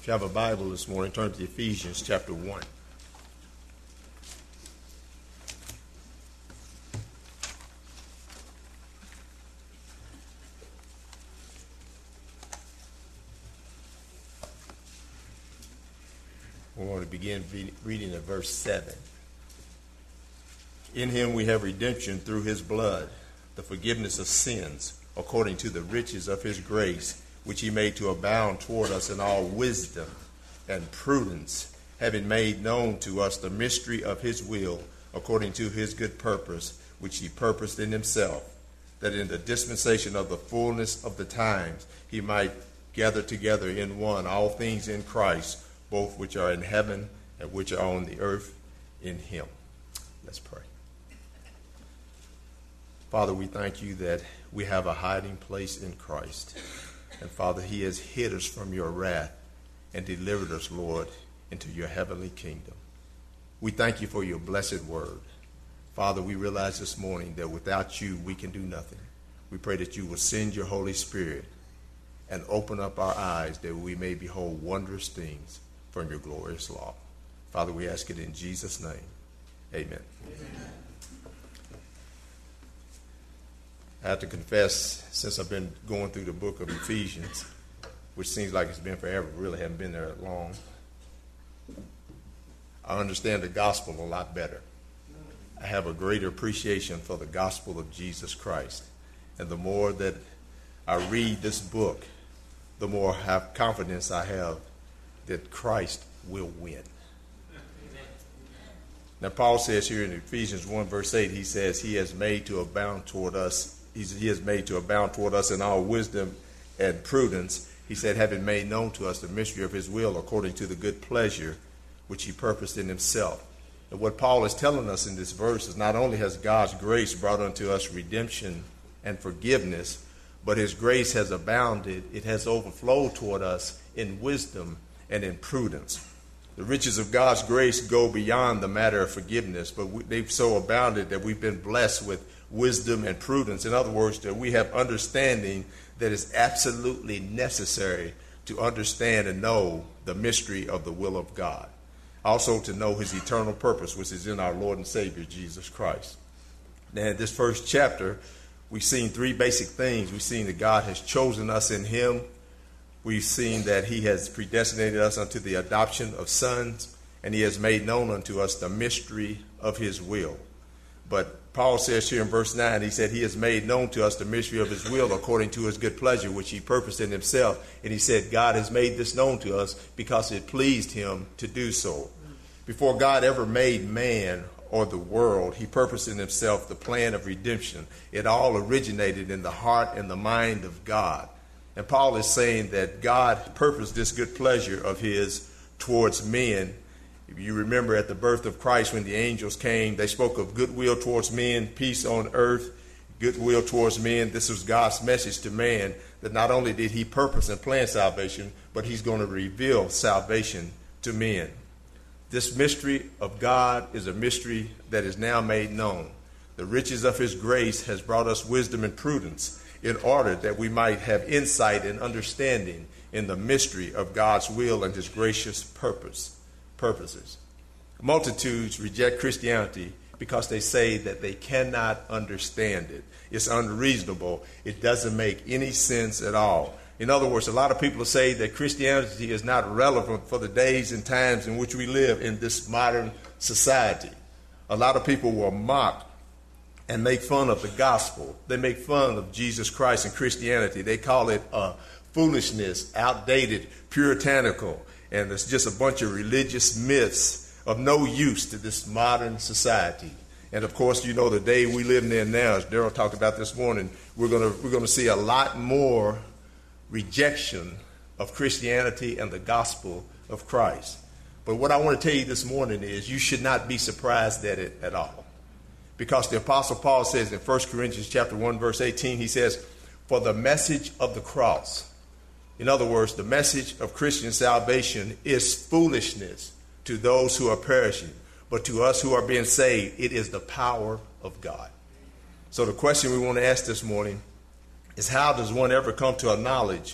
If you have a Bible this morning, turn to Ephesians chapter 1. We want to begin reading at verse 7. In him we have redemption through his blood, the forgiveness of sins, according to the riches of his grace, which he made to abound toward us in all wisdom and prudence, having made known to us the mystery of his will, according to his good purpose, which he purposed in himself, that in the dispensation of the fullness of the times he might gather together in one all things in Christ, both which are in heaven and which are on the earth in him. Let's pray. Father, we thank you that we have a hiding place in Christ. And Father, he has hid us from your wrath and delivered us, Lord, into your heavenly kingdom. We thank you for your blessed word. Father, we realize this morning that without you, we can do nothing. We pray that you will send your Holy Spirit and open up our eyes that we may behold wondrous things from your glorious law. Father, we ask it in Jesus' name. Amen. Amen. I have to confess, since I've been going through the book of Ephesians, which seems like it's been forever, really haven't been there long, I understand the gospel a lot better. I have a greater appreciation for the gospel of Jesus Christ. And the more that I read this book, the more confidence I have that Christ will win. Now, Paul says here in Ephesians 1, verse 8, he says, he has made to abound toward us. He has made to abound toward us in all wisdom and prudence. He said, having made known to us the mystery of his will according to the good pleasure which he purposed in himself. And what Paul is telling us in this verse is not only has God's grace brought unto us redemption and forgiveness, but his grace has abounded. It has overflowed toward us in wisdom and in prudence. The riches of God's grace go beyond the matter of forgiveness, but they've so abounded that we've been blessed with wisdom and prudence. In other words, that we have understanding that is absolutely necessary to understand and know the mystery of the will of God. Also to know his eternal purpose, which is in our Lord and Savior, Jesus Christ. Now, in this first chapter, we've seen three basic things. We've seen that God has chosen us in him. We've seen that he has predestinated us unto the adoption of sons, and he has made known unto us the mystery of his will. But Paul says here in verse 9, he said he has made known to us the mystery of his will according to his good pleasure, which he purposed in himself. And he said God has made this known to us because it pleased him to do so. Before God ever made man or the world, he purposed in himself the plan of redemption. It all originated in the heart and the mind of God. And Paul is saying that God purposed this good pleasure of his towards men. If you remember at the birth of Christ, when the angels came, they spoke of goodwill towards men, peace on earth, goodwill towards men. This was God's message to man, that not only did he purpose and plan salvation, but he's going to reveal salvation to men. This mystery of God is a mystery that is now made known. The riches of his grace has brought us wisdom and prudence, in order that we might have insight and understanding in the mystery of God's will and his gracious purposes. Multitudes reject Christianity because they say that they cannot understand it. It's unreasonable. It doesn't make any sense at all. In other words, a lot of people say that Christianity is not relevant for the days and times in which we live in this modern society. A lot of people will mock and make fun of the gospel. They make fun of Jesus Christ and Christianity. They call it foolishness, outdated, puritanical, and it's just a bunch of religious myths of no use to this modern society. And of course, you know, the day we live in now, as Daryl talked about this morning, we're gonna see a lot more rejection of Christianity and the gospel of Christ. But what I want to tell you this morning is you should not be surprised at it at all. Because the Apostle Paul says in 1 Corinthians chapter 1, verse 18, he says, for the message of the cross. In other words, the message of Christian salvation is foolishness to those who are perishing. But to us who are being saved, it is the power of God. So the question we want to ask this morning is, how does one ever come to a knowledge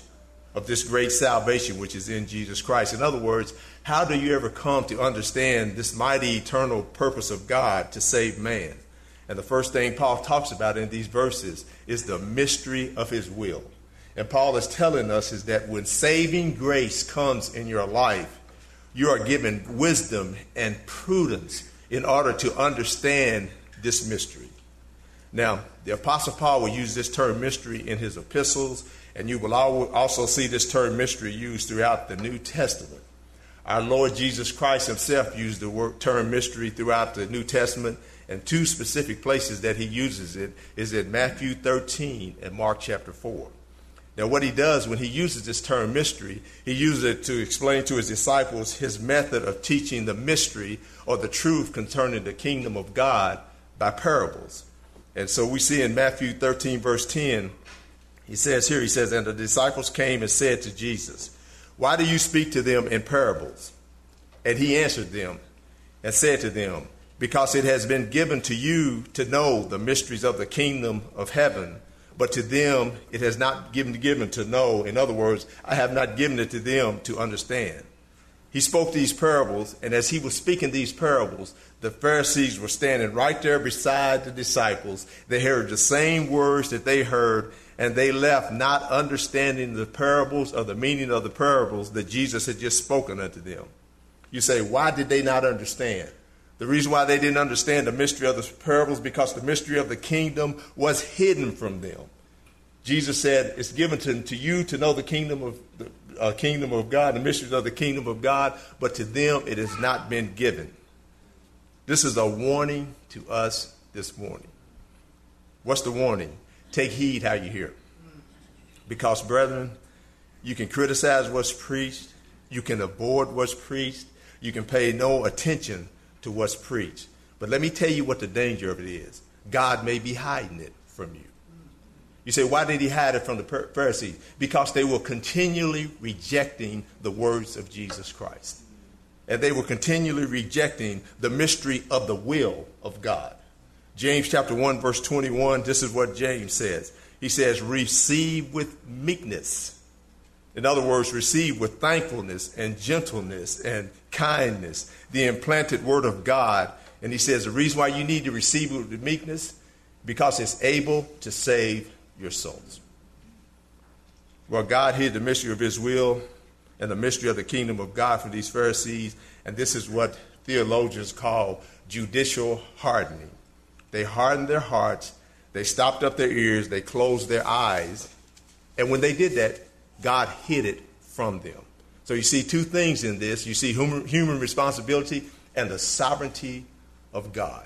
of this great salvation which is in Jesus Christ. In other words, how do you ever come to understand this mighty eternal purpose of God to save man? And the first thing Paul talks about in these verses is the mystery of his will. And Paul is telling us is that when saving grace comes in your life, you are given wisdom and prudence in order to understand this mystery. Now, the Apostle Paul will use this term mystery in his epistles, and you will also see this term mystery used throughout the New Testament. Our Lord Jesus Christ himself used the term mystery throughout the New Testament, and two specific places that he uses it is in Matthew 13 and Mark chapter 4. Now, what he does when he uses this term mystery, he uses it to explain to his disciples his method of teaching the mystery or the truth concerning the kingdom of God by parables. And so we see in Matthew 13, verse 10, he says, and the disciples came and said to Jesus, "Why do you speak to them in parables?" And he answered them and said to them, "Because it has been given to you to know the mysteries of the kingdom of heaven, but to them it has not given to know." In other words, I have not given it to them to understand. He spoke these parables, and as he was speaking these parables, the Pharisees were standing right there beside the disciples. They heard the same words that they heard, and they left not understanding the parables or the meaning of the parables that Jesus had just spoken unto them. You say, why did they not understand? The reason why they didn't understand the mystery of the parables, because the mystery of the kingdom was hidden from them. Jesus said, it's given to you to know the kingdom of God, the mysteries of the kingdom of God, but to them it has not been given. This is a warning to us this morning. What's the warning? Take heed how you hear it. Because, brethren, you can criticize what's preached, you can avoid what's preached, you can pay no attention to what's preached. But let me tell you what the danger of it is. God may be hiding it from you. You say, why did he hide it from the Pharisees? Because they were continually rejecting the words of Jesus Christ. And they were continually rejecting the mystery of the will of God. James chapter 1, verse 21, this is what James says. He says, receive with meekness. In other words, receive with thankfulness and gentleness and kindness the implanted word of God. And he says the reason why you need to receive it with meekness, because it's able to save your souls. Well, God hid the mystery of his will and the mystery of the kingdom of God for these Pharisees. And this is what theologians call judicial hardening. They hardened their hearts. They stopped up their ears. They closed their eyes. And when they did that, God hid it from them. So you see two things in this. You see human responsibility and the sovereignty of God.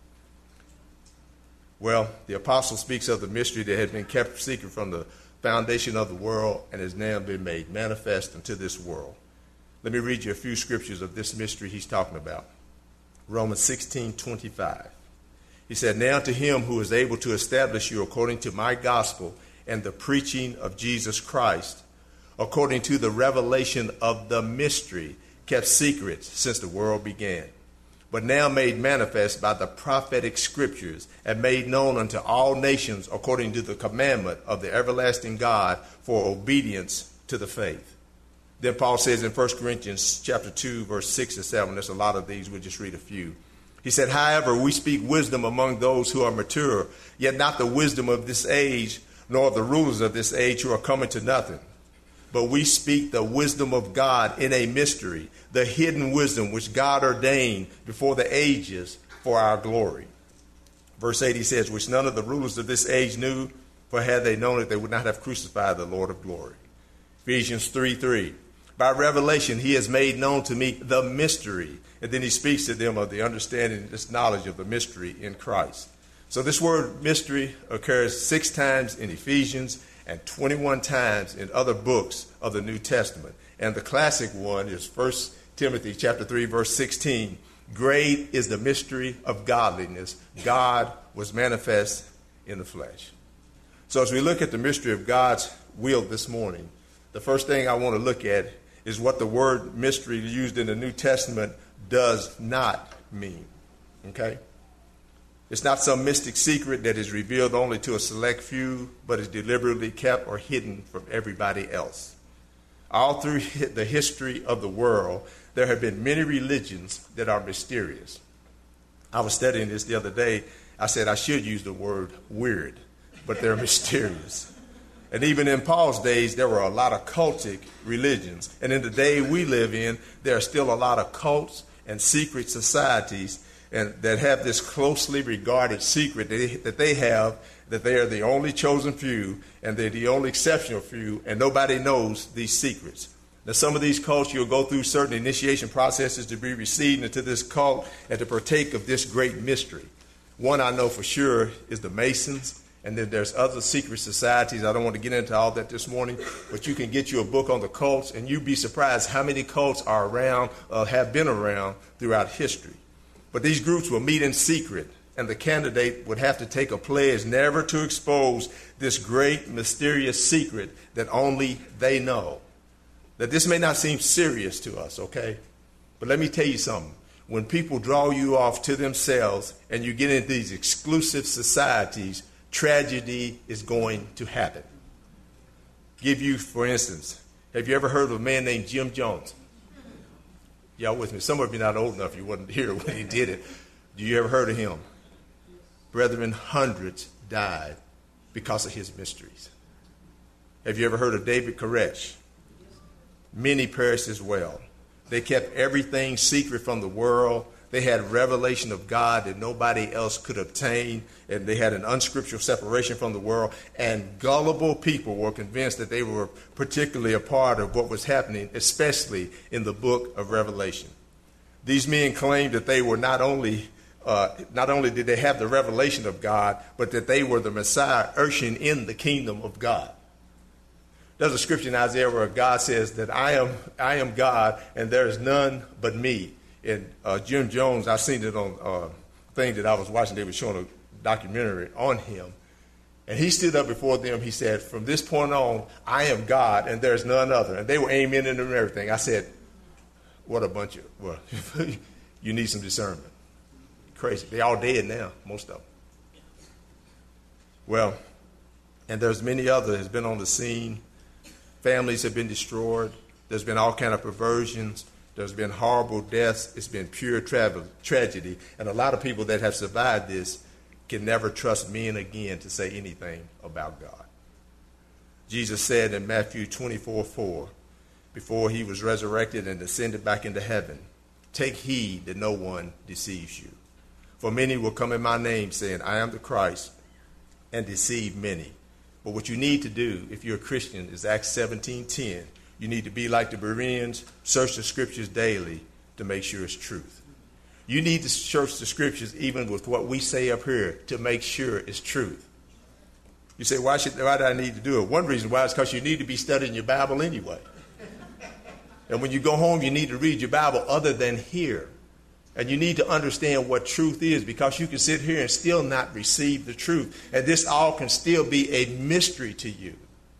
Well, the apostle speaks of the mystery that had been kept secret from the foundation of the world and has now been made manifest unto this world. Let me read you a few scriptures of this mystery he's talking about. Romans 16:25. He said, now to him who is able to establish you according to my gospel and the preaching of Jesus Christ, according to the revelation of the mystery kept secret since the world began, but now made manifest by the prophetic scriptures and made known unto all nations according to the commandment of the everlasting God for obedience to the faith. Then Paul says in 1 Corinthians chapter 2, verse 6 and 7, there's a lot of these, we'll just read a few. He said, however, we speak wisdom among those who are mature, yet not the wisdom of this age, nor of the rulers of this age who are coming to nothing. But we speak the wisdom of God in a mystery, the hidden wisdom which God ordained before the ages for our glory. Verse 8, he says, which none of the rulers of this age knew, for had they known it, they would not have crucified the Lord of glory. Ephesians 3:3, by revelation he has made known to me the mystery. And then he speaks to them of the understanding, this knowledge of the mystery in Christ. So this word mystery occurs 6 times in Ephesians and 21 times in other books of the New Testament. And the classic one is 1 Timothy chapter 3, verse 16. Great is the mystery of godliness. God was manifest in the flesh. So as we look at the mystery of God's will this morning, the first thing I want to look at is what the word mystery used in the New Testament does not mean. Okay? It's not some mystic secret that is revealed only to a select few, but is deliberately kept or hidden from everybody else. All through the history of the world, there have been many religions that are mysterious. I was studying this the other day. I said I should use the word weird, but they're mysterious. And even in Paul's days, there were a lot of cultic religions. And in the day we live in, there are still a lot of cults and secret societies and that have this closely regarded secret that they have, that they are the only chosen few and they're the only exceptional few, and nobody knows these secrets. Now, some of these cults, you'll go through certain initiation processes to be received into this cult and to partake of this great mystery. One I know for sure is the Masons, and then there's other secret societies. I don't want to get into all that this morning, but you can get you a book on the cults, and you'd be surprised how many cults are around, have been around throughout history. But these groups will meet in secret, and the candidate would have to take a pledge never to expose this great mysterious secret that only they know. That this may not seem serious to us, okay? But let me tell you something. When people draw you off to themselves and you get into these exclusive societies, tragedy is going to happen. Give you, for instance, have you ever heard of a man named Jim Jones? Y'all with me? Some of you not old enough, you wasn't here when he did it. Do you ever heard of him? Brethren, hundreds died because of his mysteries. Have you ever heard of David Koresh? Many perished as well. They kept everything secret from the world. They had revelation of God that nobody else could obtain, and they had an unscriptural separation from the world, and gullible people were convinced that they were particularly a part of what was happening, especially in the book of Revelation. These men claimed that they were not only did they have the revelation of God, but that they were the Messiah ushering in the kingdom of God. There's a scripture in Isaiah where God says that I am God and there is none but me. And Jim Jones, I seen it on a thing that I was watching. They were showing a documentary on him. And he stood up before them. He said, from this point on, I am God and there's none other. And they were aiming at him and everything. I said, what a bunch of, well, you need some discernment. Crazy. They all dead now, most of them. Well, and there's many others has been on the scene. Families have been destroyed. There's been all kind of perversions. There's been horrible deaths. It's been pure tragedy. And a lot of people that have survived this can never trust men again to say anything about God. Jesus said in Matthew 24:4, before he was resurrected and ascended back into heaven, take heed that no one deceives you. For many will come in my name saying, I am the Christ, and deceive many. But what you need to do, if you're a Christian, is Acts 17:10. You need to be like the Bereans, search the scriptures daily to make sure it's truth. You need to search the scriptures even with what we say up here to make sure it's truth. You say, why do I need to do it? One reason why is because you need to be studying your Bible anyway. And when you go home, you need to read your Bible other than here. And you need to understand what truth is, because you can sit here and still not receive the truth. And this all can still be a mystery to you.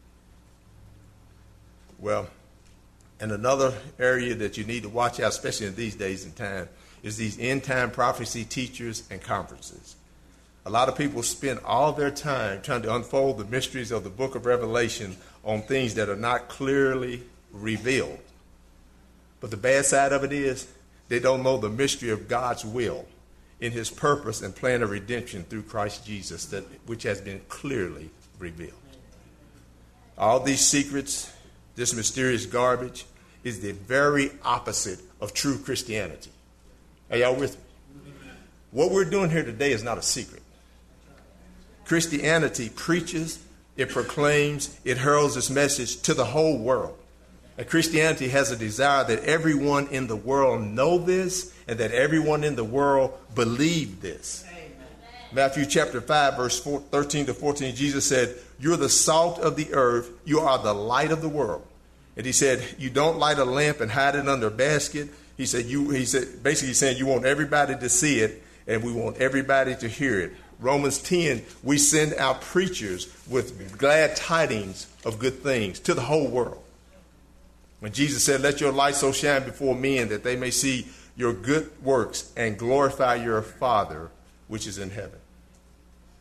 Well, and another area that you need to watch out, especially in these days and time, is these end-time prophecy teachers and conferences. A lot of people spend all their time trying to unfold the mysteries of the book of Revelation on things that are not clearly revealed. But the bad side of it is they don't know the mystery of God's will in his purpose and plan of redemption through Christ Jesus, which has been clearly revealed. All these secrets, this mysterious garbage, is the very opposite of true Christianity. Are y'all with me? What we're doing here today is not a secret. Christianity preaches, it proclaims, it heralds its message to the whole world. And Christianity has a desire that everyone in the world know this and that everyone in the world believe this. Amen. Matthew chapter 5, verse 13 to 14, Jesus said, you're the salt of the earth. You are the light of the world. And he said, you don't light a lamp and hide it under a basket. He said, basically saying you want everybody to see it and we want everybody to hear it. Romans 10, we send out preachers with glad tidings of good things to the whole world. When Jesus said, let your light so shine before men that they may see your good works and glorify your Father which is in heaven.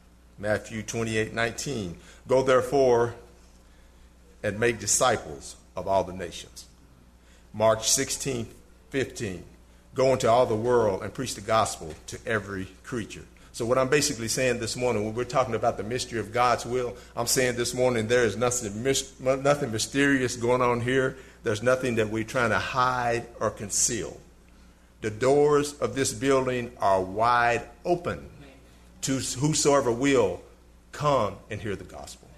Matthew 28:19, go therefore and make disciples of all the nations. Mark 16:15. Go into all the world and preach the gospel to every creature. So what I'm basically saying this morning, when we're talking about the mystery of God's will, I'm saying this morning there is nothing mysterious going on here. There's nothing that we're trying to hide or conceal. The doors of this building are wide open to whosoever will come and hear the gospel.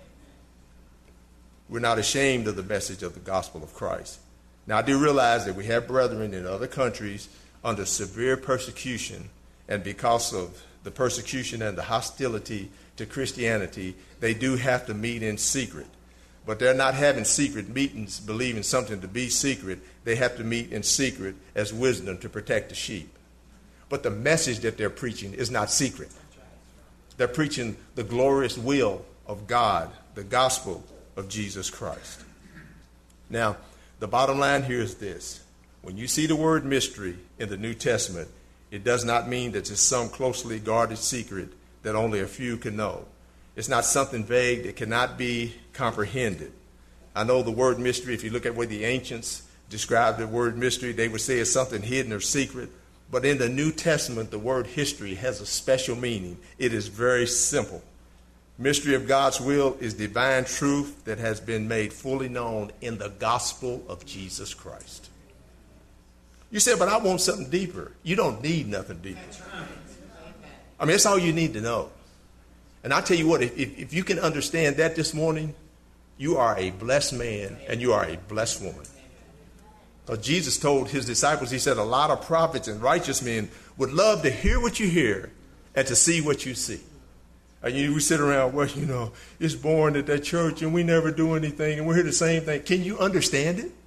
We're not ashamed of the message of the gospel of Christ. Now, I do realize that we have brethren in other countries under severe persecution, and because of the persecution and the hostility to Christianity, they do have to meet in secret. But they're not having secret meetings, believing something to be secret. They have to meet in secret as wisdom to protect the sheep. But the message that they're preaching is not secret. They're preaching the glorious will of God, the gospel of Jesus Christ. Now, the bottom line here is this. When you see the word mystery in the New Testament, it does not mean that it's some closely guarded secret that only a few can know. It's not something vague that cannot be comprehended. I know the word mystery, if you look at where the ancients described the word mystery, they would say it's something hidden or secret. But in the New Testament, the word history has a special meaning. It is very simple. Mystery of God's will is divine truth that has been made fully known in the gospel of Jesus Christ. You say, but I want something deeper. You don't need nothing deeper. I mean, that's all you need to know. And I tell you what, if you can understand that this morning, you are a blessed man and you are a blessed woman. So Jesus told his disciples, he said, a lot of prophets and righteous men would love to hear what you hear and to see what you see. And we sit around, well, it's boring at that church and we never do anything and we hear the same thing. Can you understand it?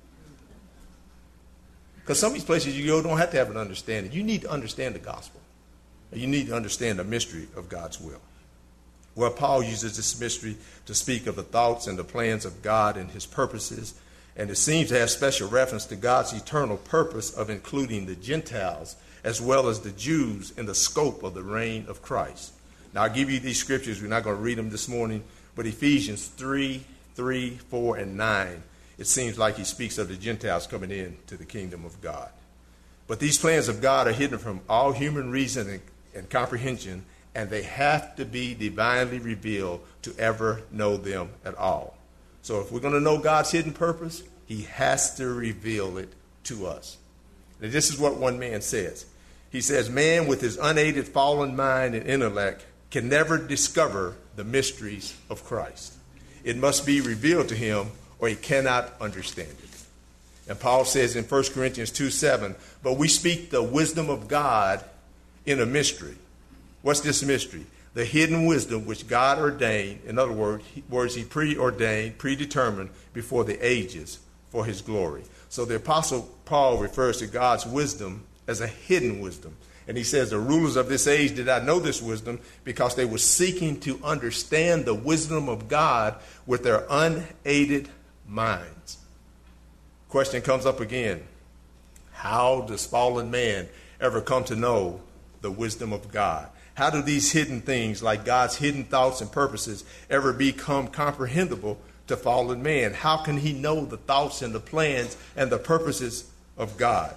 Because some of these places you go don't have to have an understanding. You need to understand the gospel. You need to understand the mystery of God's will. Well, Paul uses this mystery to speak of the thoughts and the plans of God and his purposes. And it seems to have special reference to God's eternal purpose of including the Gentiles as well as the Jews in the scope of the reign of Christ. Now, I'll give you these scriptures. We're not going to read them this morning. But Ephesians 3, 4, and 9. It seems like he speaks of the Gentiles coming into the kingdom of God. But these plans of God are hidden from all human reason and comprehension, and they have to be divinely revealed to ever know them at all. So if we're going to know God's hidden purpose, he has to reveal it to us. And this is what one man says. He says, man with his unaided fallen mind and intellect can never discover the mysteries of Christ. It must be revealed to him or he cannot understand it. And Paul says in 1 Corinthians 2:7, but we speak the wisdom of God in a mystery. What's this mystery? The hidden wisdom which God ordained, in other words, he preordained, predetermined before the ages for his glory. So the Apostle Paul refers to God's wisdom as a hidden wisdom. And he says the rulers of this age did not know this wisdom because they were seeking to understand the wisdom of God with their unaided minds. Question comes up again. How does fallen man ever come to know the wisdom of God? How do these hidden things, like God's hidden thoughts and purposes, ever become comprehensible to fallen man? How can he know the thoughts and the plans and the purposes of God?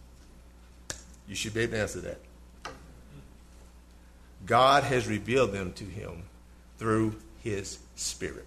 You should be able to answer that. God has revealed them to him through his Spirit.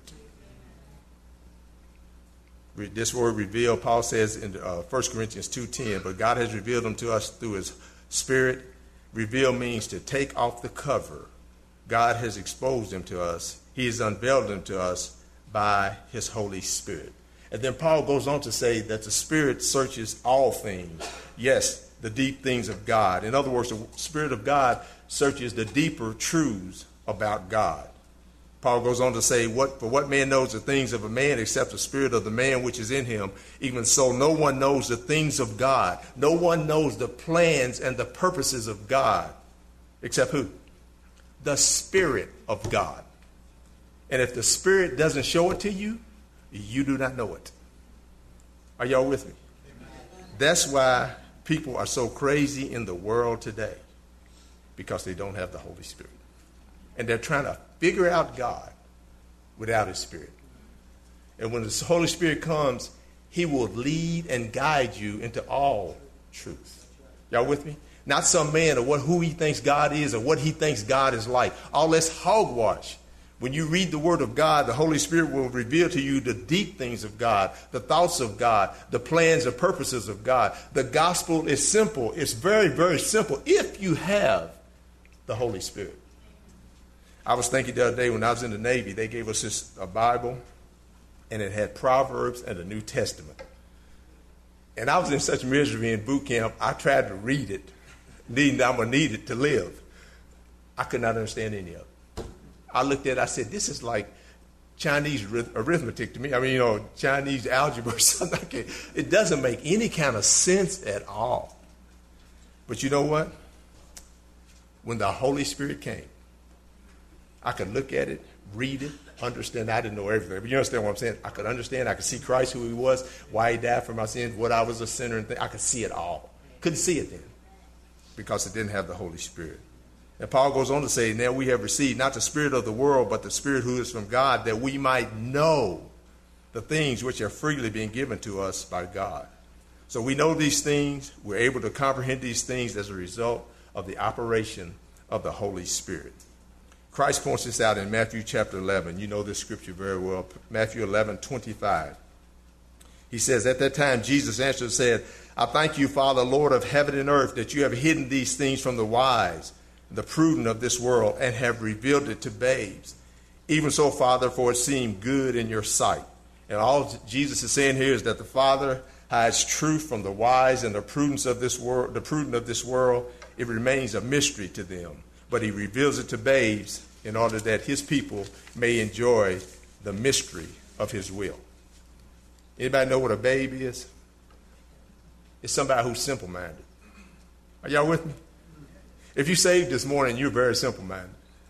This word reveal, Paul says in 1 Corinthians 2:10, but God has revealed them to us through his Spirit. Reveal means to take off the cover. God has exposed them to us. He has unveiled them to us by his Holy Spirit. And then Paul goes on to say that the Spirit searches all things. Yes, the deep things of God. In other words, the Spirit of God searches the deeper truths about God. Paul goes on to say, for what man knows the things of a man except the spirit of the man which is in him? Even so, no one knows the things of God. No one knows the plans and the purposes of God. Except who? The Spirit of God. And if the Spirit doesn't show it to you, you do not know it. Are y'all with me? That's why people are so crazy in the world today. Because they don't have the Holy Spirit. And they're trying to figure out God without his Spirit. And when the Holy Spirit comes, He will lead and guide you into all truth. Y'all with me? Not some man or who he thinks God is or what he thinks God is like. All that's hogwash. When you read the Word of God, the Holy Spirit will reveal to you the deep things of God, the thoughts of God, the plans and purposes of God. The gospel is simple. It's very, very simple if you have the Holy Spirit. I was thinking the other day when I was in the Navy, they gave us a Bible, and it had Proverbs and the New Testament. And I was in such misery in boot camp, I tried to read it, needing I'm going to need it to live. I could not understand any of it. I looked at it, I said, this is like Chinese arithmetic to me. I mean, Chinese algebra or something like that. It doesn't make any kind of sense at all. But you know what? When the Holy Spirit came, I could look at it, read it, understand. I didn't know everything, but you understand what I'm saying? I could understand. I could see Christ, who he was, why he died for my sins, what I was a sinner, and I could see it all. Couldn't see it then because it didn't have the Holy Spirit. And Paul goes on to say, now we have received not the spirit of the world, but the Spirit who is from God, that we might know the things which are freely being given to us by God. So we know these things. We're able to comprehend these things as a result of the operation of the Holy Spirit. Christ points this out in Matthew chapter 11. You know this scripture very well. Matthew 11:25. He says, at that time, Jesus answered and said, I thank you, Father, Lord of heaven and earth, that you have hidden these things from the wise, the prudent of this world, and have revealed it to babes. Even so, Father, for it seemed good in your sight. And all Jesus is saying here is that the Father hides truth from the wise and the prudence of this world, the prudent of this world. It remains a mystery to them, but he reveals it to babes in order that his people may enjoy the mystery of his will. Anybody know what a babe is? It's somebody who's simple-minded. Are y'all with me? If you saved this morning, you're very simple-minded.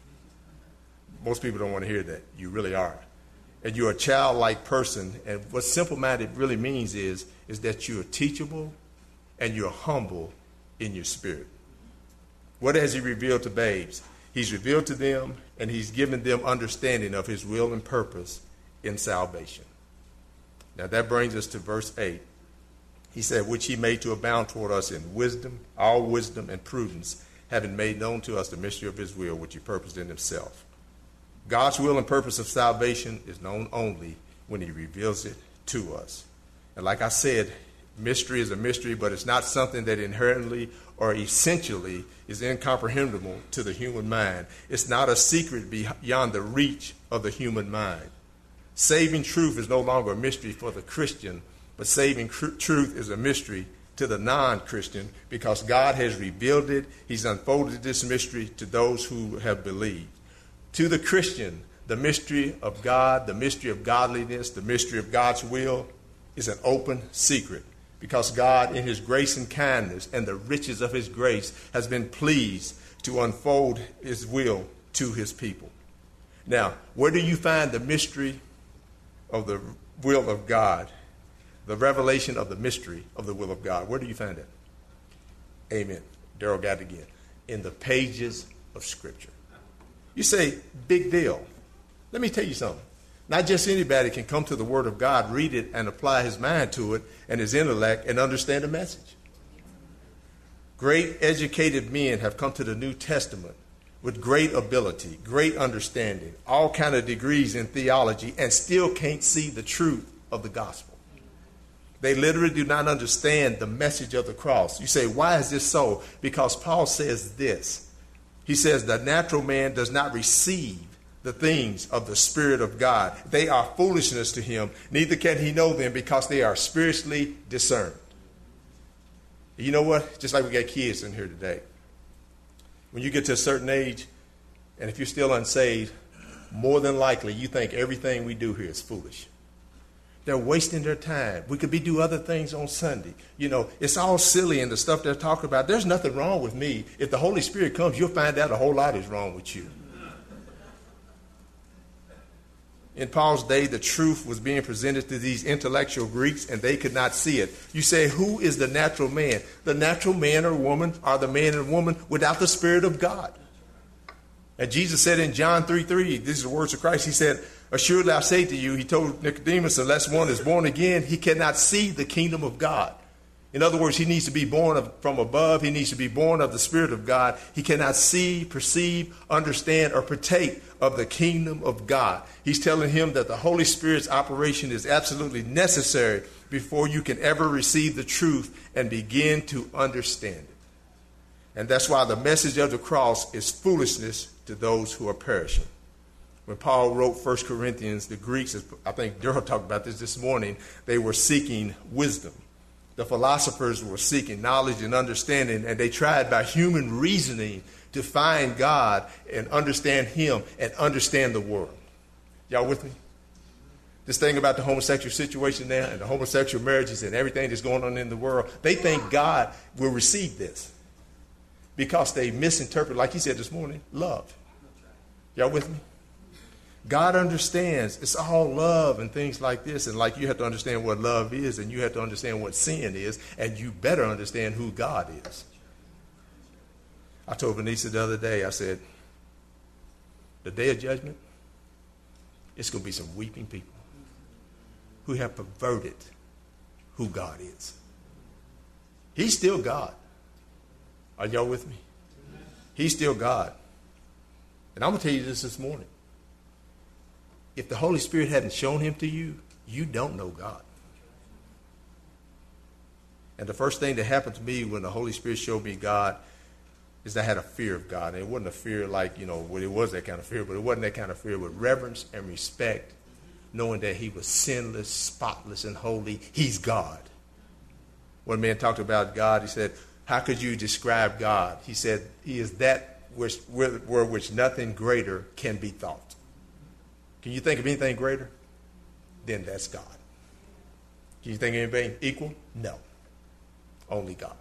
Most people don't want to hear that. You really are. And you're a childlike person. And what simple-minded really means is that you're teachable and you're humble in your spirit. What has he revealed to babes? He's revealed to them, and he's given them understanding of his will and purpose in salvation. Now that brings us to verse 8. He said, which he made to abound toward us in wisdom, all wisdom and prudence, having made known to us the mystery of his will, which he purposed in himself. God's will and purpose of salvation is known only when he reveals it to us. And like I said, mystery is a mystery, but it's not something that inherently or essentially is incomprehensible to the human mind. It's not a secret beyond the reach of the human mind. Saving truth is no longer a mystery for the Christian, but saving truth is a mystery to the non-Christian because God has revealed it. He's unfolded this mystery to those who have believed. To the Christian, the mystery of God, the mystery of godliness, the mystery of God's will is an open secret because God, in his grace and kindness and the riches of his grace, has been pleased to unfold his will to his people. Now, where do you find the mystery of the will of God? The revelation of the mystery of the will of God. Where do you find it? Amen. Daryl got it again. In the pages of Scripture. You say, big deal. Let me tell you something. Not just anybody can come to the Word of God, read it, and apply his mind to it and his intellect and understand the message. Great educated men have come to the New Testament with great ability, great understanding, all kind of degrees in theology, and still can't see the truth of the gospel. They literally do not understand the message of the cross. You say, why is this so? Because Paul says this. He says the natural man does not receive the things of the Spirit of God. They are foolishness to him. Neither can he know them because they are spiritually discerned. You know what? Just like we got kids in here today. When you get to a certain age, and if you're still unsaved, more than likely you think everything we do here is foolish. They're wasting their time. We could do other things on Sunday. You know, it's all silly and the stuff they're talking about. There's nothing wrong with me. If the Holy Spirit comes, you'll find out a whole lot is wrong with you. In Paul's day, the truth was being presented to these intellectual Greeks, and they could not see it. You say, who is the natural man? The natural man or woman are the man and woman without the Spirit of God. And Jesus said in John 3:3, these are the words of Christ, he said, Assuredly I say to you, he told Nicodemus, unless one is born again, he cannot see the kingdom of God. In other words, he needs to be born from above. He needs to be born of the Spirit of God. He cannot see, perceive, understand, or partake of the kingdom of God. He's telling him that the Holy Spirit's operation is absolutely necessary before you can ever receive the truth and begin to understand it. And that's why the message of the cross is foolishness to those who are perishing. When Paul wrote 1 Corinthians, the Greeks, I think Daryl talked about this morning, they were seeking wisdom. The philosophers were seeking knowledge and understanding, and they tried by human reasoning to find God and understand him and understand the world. Y'all with me? This thing about the homosexual situation now and the homosexual marriages and everything that's going on in the world, they think God will receive this because they misinterpret, like he said this morning, love. Y'all with me? God understands it's all love and things like this. And like you have to understand what love is, and you have to understand what sin is, and you better understand who God is. I told Vanessa the other day, I said, the day of judgment, it's going to be some weeping people who have perverted who God is. He's still God. Are y'all with me? He's still God. And I'm going to tell you this morning. If the Holy Spirit hadn't shown him to you, you don't know God. And the first thing that happened to me when the Holy Spirit showed me God is I had a fear of God. And it wasn't a fear like, well, it was that kind of fear, but it wasn't that kind of fear, but reverence and respect, knowing that he was sinless, spotless, and holy. He's God. One man talked about God. He said, how could you describe God? He said, he is that which nothing greater can be thought. Can you think of anything greater? Then that's God. Can you think of anything equal? No. Only God.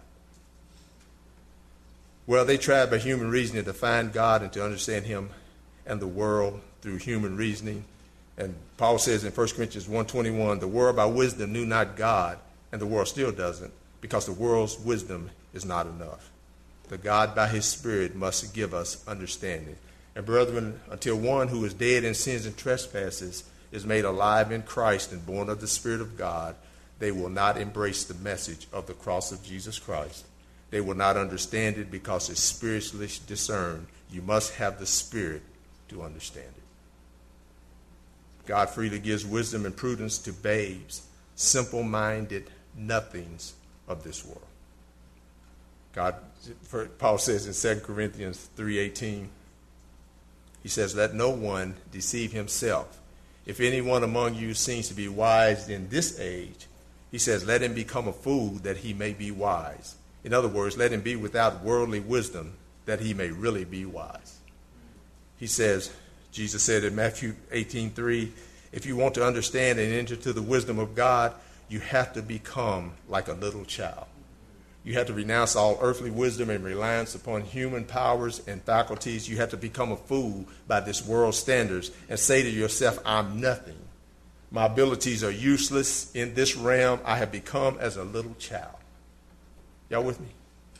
Well, they tried by human reasoning to find God and to understand him and the world through human reasoning. And Paul says in 1 Corinthians 1:21, the world by wisdom knew not God, and the world still doesn't, because the world's wisdom is not enough. The God by his Spirit must give us understanding. And brethren, until one who is dead in sins and trespasses is made alive in Christ and born of the Spirit of God, they will not embrace the message of the cross of Jesus Christ. They will not understand it because it's spiritually discerned. You must have the Spirit to understand it. God freely gives wisdom and prudence to babes, simple-minded nothings of this world. Paul says in 2 Corinthians 3:18, he says, let no one deceive himself. If anyone among you seems to be wise in this age, he says, let him become a fool that he may be wise. In other words, let him be without worldly wisdom that he may really be wise. He says, Jesus said in Matthew 18:3, if you want to understand and enter to the wisdom of God, you have to become like a little child. You have to renounce all earthly wisdom and reliance upon human powers and faculties. You have to become a fool by this world's standards and say to yourself, I'm nothing. My abilities are useless. In this realm, I have become as a little child. Y'all with me?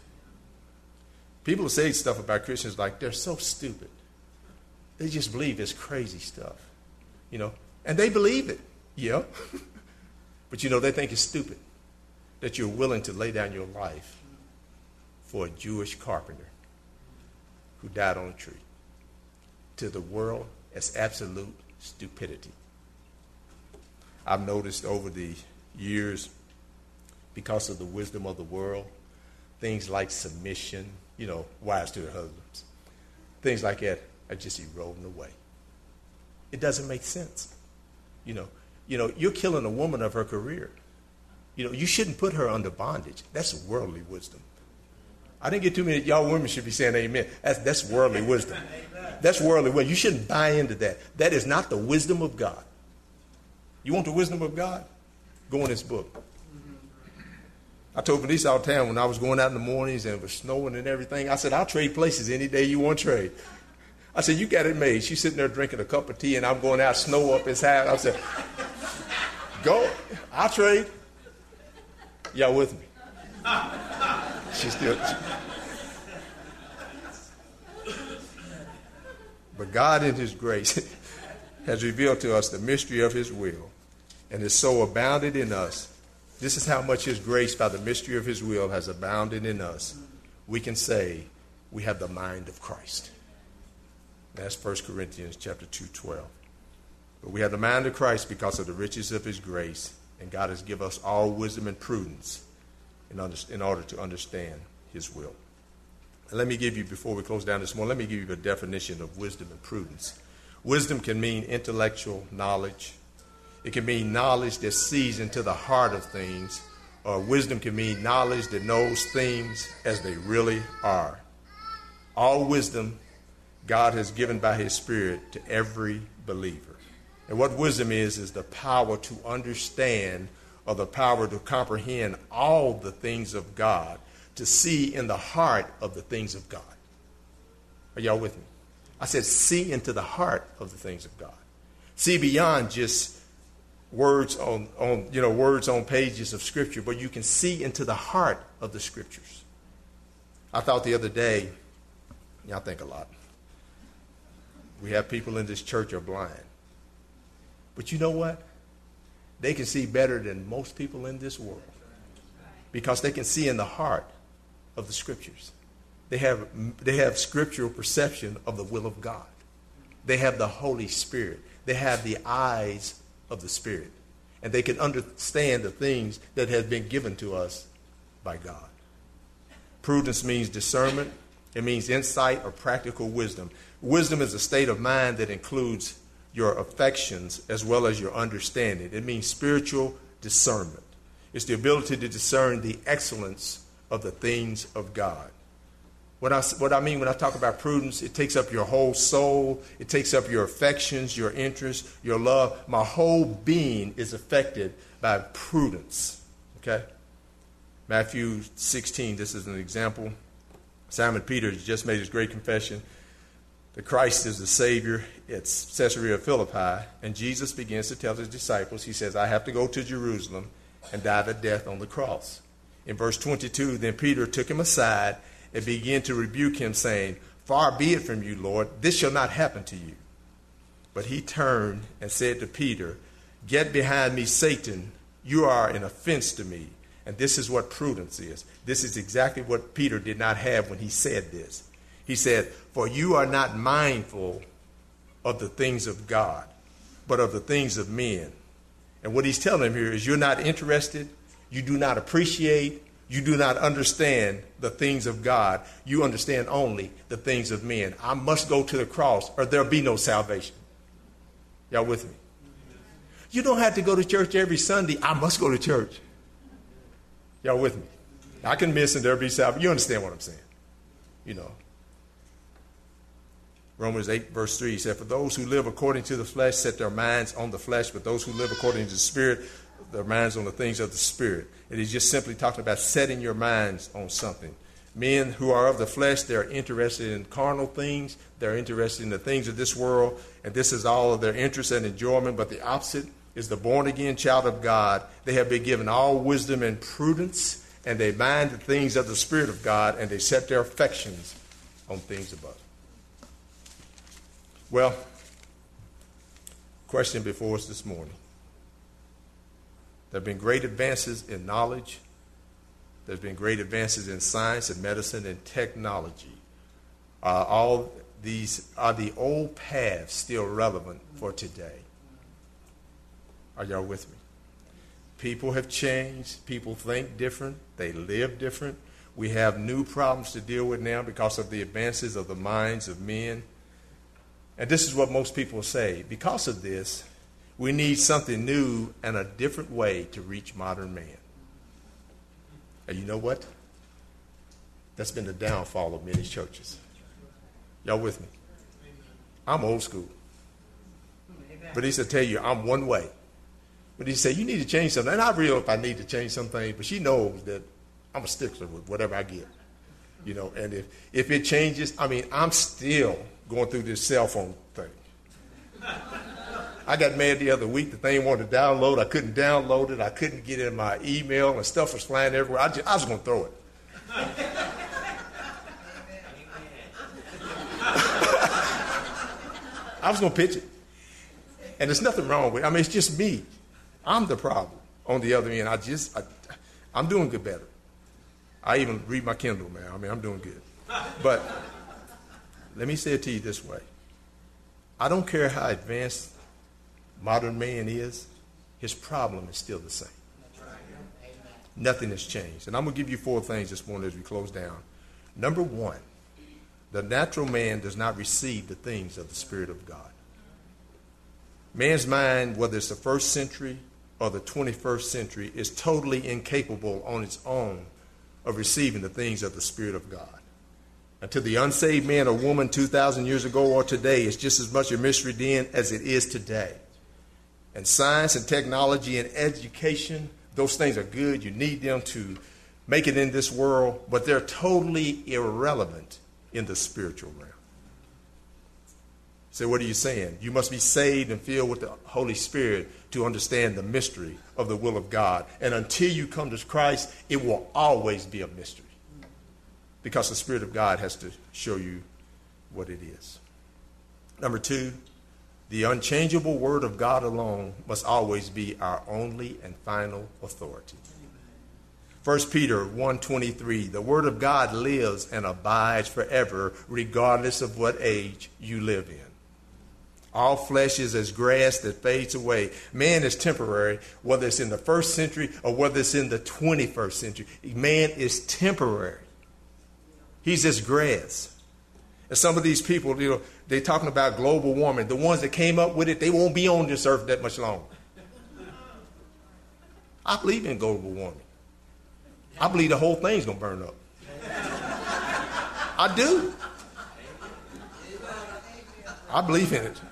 People say stuff about Christians like they're so stupid. They just believe this crazy stuff, and they believe it. Yeah. But they think it's stupid that you're willing to lay down your life for a Jewish carpenter who died on a tree. To the world, it's absolute stupidity. I've noticed over the years, because of the wisdom of the world, things like submission, wives to their husbands, things like that are just eroding away. It doesn't make sense. You're killing a woman of her career. You shouldn't put her under bondage. That's worldly wisdom. I didn't get too many. Y'all women should be saying amen. That's worldly wisdom. That's worldly wisdom. You shouldn't buy into that. That is not the wisdom of God. You want the wisdom of God? Go in this book. I told Vanessa all the time when I was going out in the mornings and it was snowing and everything, I said, I'll trade places any day you want to trade. I said, you got it made. She's sitting there drinking a cup of tea and I'm going out, snow up his house. I said, go, I'll trade. Y'all with me? She's still. But God in his grace, has revealed to us the mystery of his will, and is so abounded in us. This is how much his grace by the mystery of his will has abounded in us. We can say we have the mind of Christ. That's 1 Corinthians chapter 2:12. But we have the mind of Christ because of the riches of his grace, and God has given us all wisdom and prudence in order to understand his will. And let me give you, before we close down this morning, let me give you a definition of wisdom and prudence. Wisdom can mean intellectual knowledge. It can mean knowledge that sees into the heart of things, or wisdom can mean knowledge that knows things as they really are. All wisdom God has given by his Spirit to every believer. And what wisdom is the power to understand, or the power to comprehend all the things of God, to see in the heart of the things of God. Are y'all with me? I said see into the heart of the things of God. See beyond just words on pages of Scripture, but you can see into the heart of the Scriptures. I thought the other day, I think a lot. We have people in this church are blind. But you know what? They can see better than most people in this world because they can see in the heart of the Scriptures. They have scriptural perception of the will of God. They have the Holy Spirit. They have the eyes of the Spirit. And they can understand the things that have been given to us by God. Prudence means discernment. It means insight or practical wisdom. Wisdom is a state of mind that includes your affections as well as your understanding. It means spiritual discernment. It's the ability to discern the excellence of the things of God. What I mean when I talk about prudence, it takes up your whole soul. It takes up your affections, your interests, your love. My whole being is affected by prudence. Okay? Matthew 16, this is an example. Simon Peter has just made his great confession that Christ is the Savior. It's Caesarea Philippi. And Jesus begins to tell his disciples, he says, I have to go to Jerusalem and die the death on the cross. In verse 22, then Peter took him aside and began to rebuke him, saying, far be it from you, Lord, this shall not happen to you. But he turned and said to Peter, get behind me, Satan. You are an offense to me. And this is what prudence is. This is exactly what Peter did not have when he said this. He said, for you are not mindful of the things of God, but of the things of men. And what he's telling him here is you're not interested, you do not appreciate, you do not understand the things of God. You understand only the things of men. I must go to the cross or there'll be no salvation. Y'all with me? You don't have to go to church every Sunday. I must go to church. Y'all with me? I can miss and there'll be salvation. You understand what I'm saying? You know. Romans 8 verse 3 said, for those who live according to the flesh set their minds on the flesh, but those who live according to the Spirit, their minds on the things of the Spirit. It is just simply talking about setting your minds on something. Men who are of the flesh, they're interested in carnal things. They're interested in the things of this world, and this is all of their interest and enjoyment. But the opposite is the born-again child of God. They have been given all wisdom and prudence, and they mind the things of the Spirit of God, and they set their affections on things above. Well, question before us this morning. There have been great advances in knowledge. There's been great advances in science and medicine and technology. All these are the old paths still relevant for today. Are y'all with me? People have changed. People think different. They live different. We have new problems to deal with now because of the advances of the minds of men. And this is what most people say. Because of this, we need something new and a different way to reach modern man. And you know what? That's been the downfall of many churches. Y'all with me? I'm old school. But he said, tell you, I'm one way. But he said, you need to change something. And I realize if I need to change something, but she knows that I'm a stickler with whatever I get. You know, and if it changes, I mean, I'm still going through this cell phone thing. I got mad the other week. The thing wanted to download. I couldn't download it. I couldn't get in my email, and stuff was flying everywhere. I was going to throw it. I was going to pitch it. And there's nothing wrong with it. I mean, it's just me. I'm the problem. On the other end, I'm doing good better. I even read my Kindle, man. I mean, I'm doing good. But let me say it to you this way. I don't care how advanced modern man is, his problem is still the same. Nothing has changed. And I'm going to give you 4 things this morning as we close down. Number 1, the natural man does not receive the things of the Spirit of God. Man's mind, whether it's the 1st century or the 21st century, is totally incapable on its own of receiving the things of the Spirit of God. And to the unsaved man or woman 2,000 years ago or today, it's just as much a mystery then as it is today. And science and technology and education, those things are good. You need them to make it in this world, but they're totally irrelevant in the spiritual realm. So what are you saying? You must be saved and filled with the Holy Spirit to understand the mystery of the will of God. And until you come to Christ, it will always be a mystery, because the Spirit of God has to show you what it is. Number 2, the unchangeable Word of God alone must always be our only and final authority. 1 Peter 1:23, the Word of God lives and abides forever, regardless of what age you live in. All flesh is as grass that fades away. Man is temporary, whether it's in the 1st century or whether it's in the 21st century. Man is temporary. He's as grass. And some of these people, they're talking about global warming. The ones that came up with it, they won't be on this earth that much longer. I believe in global warming. I believe the whole thing's going to burn up. I do. I believe in it.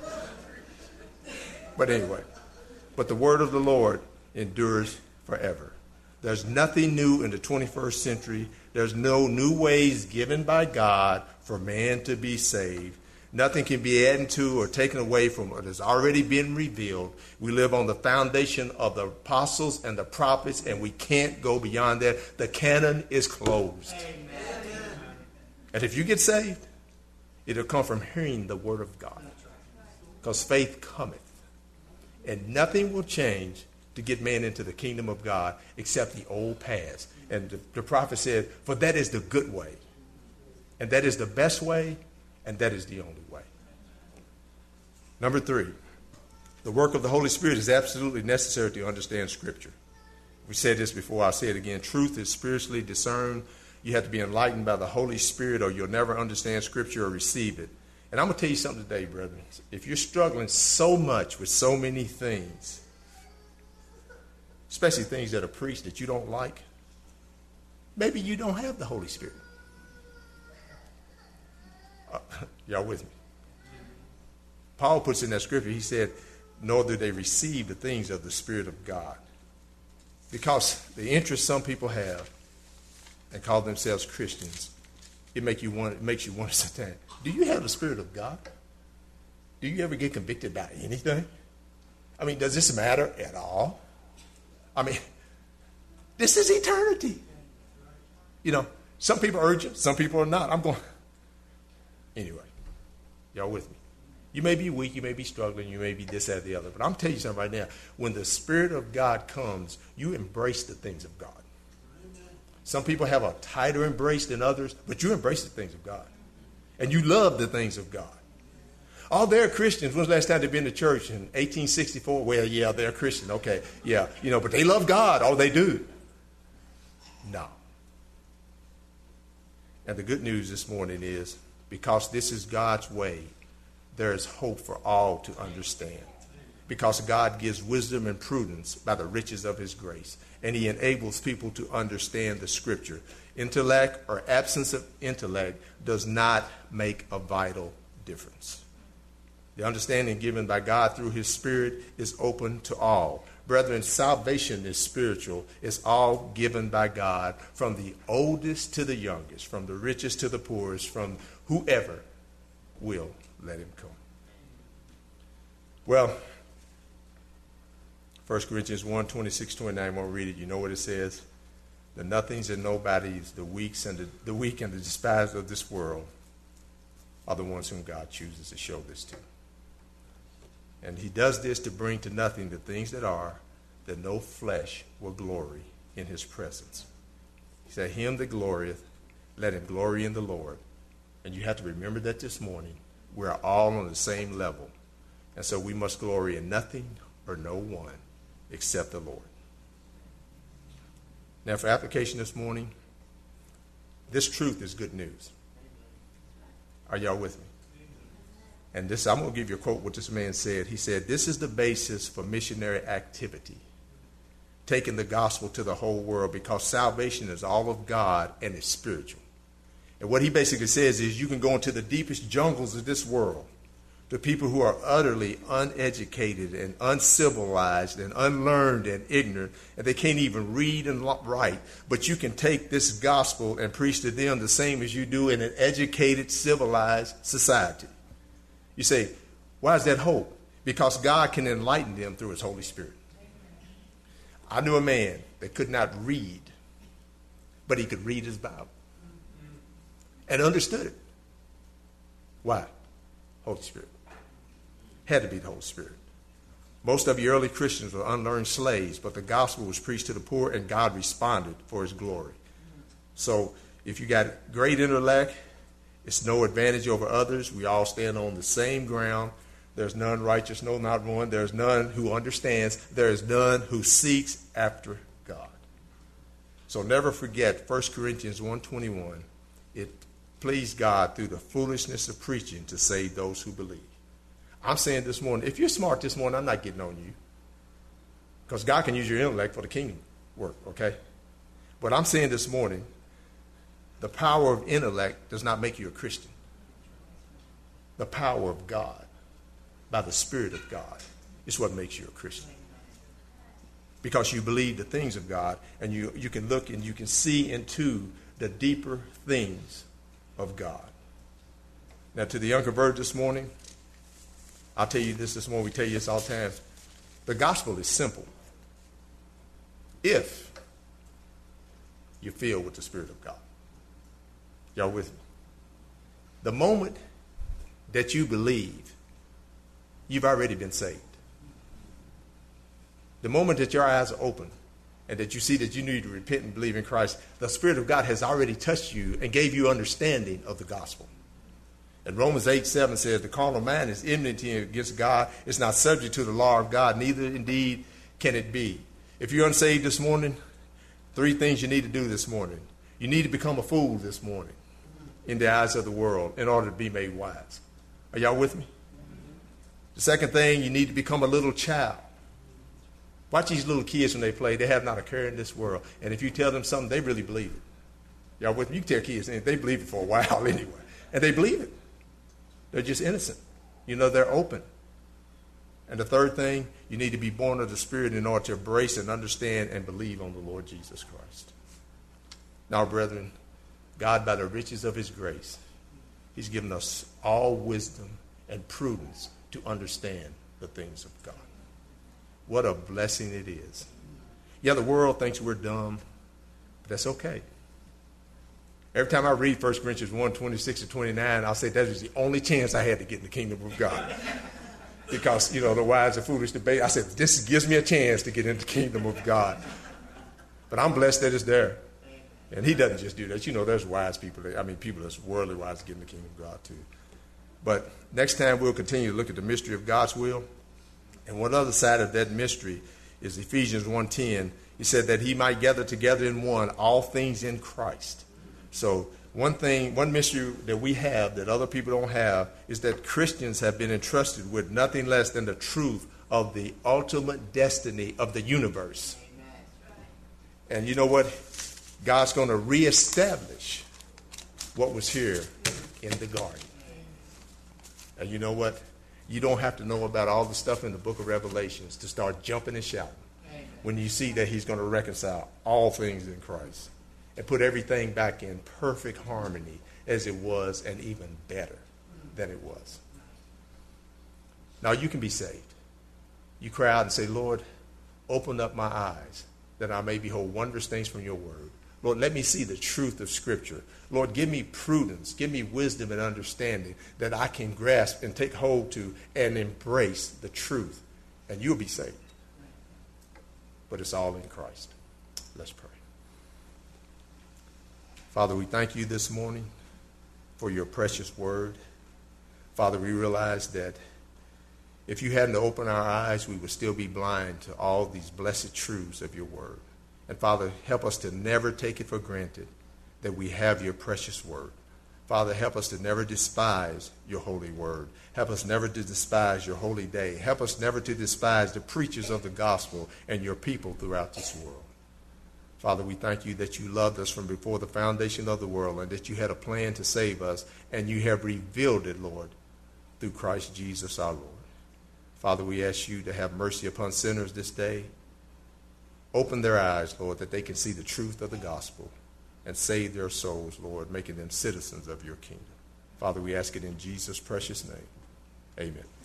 But anyway, but the word of the Lord endures forever. There's nothing new in the 21st century. There's no new ways given by God for man to be saved. Nothing can be added to or taken away from what has already been revealed. We live on the foundation of the apostles and the prophets, and we can't go beyond that. The canon is closed. Amen. And if you get saved, it'll come from hearing the word of God. Because faith cometh. And nothing will change to get man into the kingdom of God except the old paths. And the prophet said, for that is the good way. And that is the best way. And that is the only way. Number 3, the work of the Holy Spirit is absolutely necessary to understand Scripture. We said this before, I'll say it again. Truth is spiritually discerned. You have to be enlightened by the Holy Spirit, or you'll never understand Scripture or receive it. And I'm going to tell you something today, brethren. If you're struggling so much with so many things, especially things that are preached that you don't like, maybe you don't have the Holy Spirit. Y'all with me? Paul puts in that scripture, he said, nor do they receive the things of the Spirit of God. Because the interest some people have and call themselves Christians, it makes you wonder sometimes, do you have the Spirit of God? Do you ever get convicted about anything? I mean, does this matter at all? I mean, this is eternity. You know, some people are urgent, some people are not. I'm going, anyway, y'all with me? You may be weak, you may be struggling, you may be this, that, the other. But I'm telling you something right now. When the Spirit of God comes, you embrace the things of God. Some people have a tighter embrace than others, but you embrace the things of God. And you love the things of God. Oh, they're Christians. When's the last time they've been to church? In 1864? Well, yeah, they're Christian. Okay, yeah. But they love God. Oh, they do. No. And the good news this morning is, because this is God's way, there is hope for all to understand. Because God gives wisdom and prudence by the riches of his grace. And he enables people to understand the Scripture. Intellect or absence of intellect does not make a vital difference. The understanding given by God through his Spirit is open to all. Brethren, salvation is spiritual. It's all given by God, from the oldest to the youngest, from the richest to the poorest, from whoever will let him come. Well, 1 Corinthians 1, 26, 29, I won't read it. You know what it says? The nothings and nobodies, the weak and the despised of this world are the ones whom God chooses to show this to. And he does this to bring to nothing the things that are, that no flesh will glory in his presence. He said, him that glorieth, let him glory in the Lord. And you have to remember that this morning. We're all on the same level. And so we must glory in nothing or no one except the Lord. Now for application this morning, this truth is good news. Are y'all with me? And this, I'm going to give you a quote what this man said. He said, this is the basis for missionary activity, taking the gospel to the whole world, because salvation is all of God and it's spiritual. And what he basically says is you can go into the deepest jungles of this world, to people who are utterly uneducated and uncivilized and unlearned and ignorant, and they can't even read and write. But you can take this gospel and preach to them the same as you do in an educated, civilized society. You say, why is that hope? Because God can enlighten them through his Holy Spirit. I knew a man that could not read, but he could read his Bible and understood it. Why? Holy Spirit. Had to be the Holy Spirit. Most of you early Christians were unlearned slaves, but the gospel was preached to the poor and God responded for his glory. So if you got great intellect, it's no advantage over others. We all stand on the same ground. There's none righteous, no, not one. There's none who understands. There is none who seeks after God. So never forget 1 Corinthians 1:21. It pleased God through the foolishness of preaching to save those who believe. I'm saying this morning, if you're smart this morning, I'm not getting on you. Because God can use your intellect for the kingdom work, okay? But I'm saying this morning, the power of intellect does not make you a Christian. The power of God, by the Spirit of God, is what makes you a Christian. Because you believe the things of God, and you can look and you can see into the deeper things of God. Now, to the young converted this morning, I'll tell you this morning, we tell you this all the time. The gospel is simple if you're filled with the Spirit of God. Y'all with me? The moment that you believe, you've already been saved. The moment that your eyes are open and that you see that you need to repent and believe in Christ, the Spirit of God has already touched you and gave you understanding of the gospel. And Romans 8:7 says, the carnal mind is enmity against God. It's not subject to the law of God, neither indeed can it be. If you're unsaved this morning, 3 things you need to do this morning. You need to become a fool this morning in the eyes of the world in order to be made wise. Are y'all with me? The second thing, you need to become a little child. Watch these little kids when they play. They have not a care in this world. And if you tell them something, they really believe it. Y'all with me? You can tell kids anything. They believe it for a while anyway. And they believe it. They're just innocent. You know, they're open. And the third thing, you need to be born of the Spirit in order to embrace and understand and believe on the Lord Jesus Christ. Now, brethren, God, by the riches of his grace, he's given us all wisdom and prudence to understand the things of God. What a blessing it is. Yeah, the world thinks we're dumb, but that's okay. Every time I read 1 Corinthians 1:26-29, I'll say that is the only chance I had to get in the kingdom of God. Because, you know, the wise and foolish debate, I said, this gives me a chance to get into the kingdom of God. But I'm blessed that it's there. And he doesn't just do that. You know, there's wise people. People that's worldly wise to get in the kingdom of God too. But next time we'll continue to look at the mystery of God's will. And one other side of that mystery is Ephesians 1:10. He said that he might gather together in one all things in Christ. So one mystery that we have that other people don't have is that Christians have been entrusted with nothing less than the truth of the ultimate destiny of the universe. And you know what? God's going to reestablish what was here in the garden. And you know what? You don't have to know about all the stuff in the book of Revelations to start jumping and shouting when you see that he's going to reconcile all things in Christ and put everything back in perfect harmony as it was and even better than it was. Now you can be saved. You cry out and say, Lord, open up my eyes that I may behold wondrous things from your word. Lord, let me see the truth of Scripture. Lord, give me prudence, give me wisdom and understanding that I can grasp and take hold to and embrace the truth, and you'll be saved. But it's all in Christ. Let's pray. Father, we thank you this morning for your precious word. Father, we realize that if you hadn't opened our eyes, we would still be blind to all these blessed truths of your word. And Father, help us to never take it for granted that we have your precious word. Father, help us to never despise your holy word. Help us never to despise your holy day. Help us never to despise the preachers of the gospel and your people throughout this world. Father, we thank you that you loved us from before the foundation of the world and that you had a plan to save us, and you have revealed it, Lord, through Christ Jesus our Lord. Father, we ask you to have mercy upon sinners this day. Open their eyes, Lord, that they can see the truth of the gospel and save their souls, Lord, making them citizens of your kingdom. Father, we ask it in Jesus' precious name. Amen.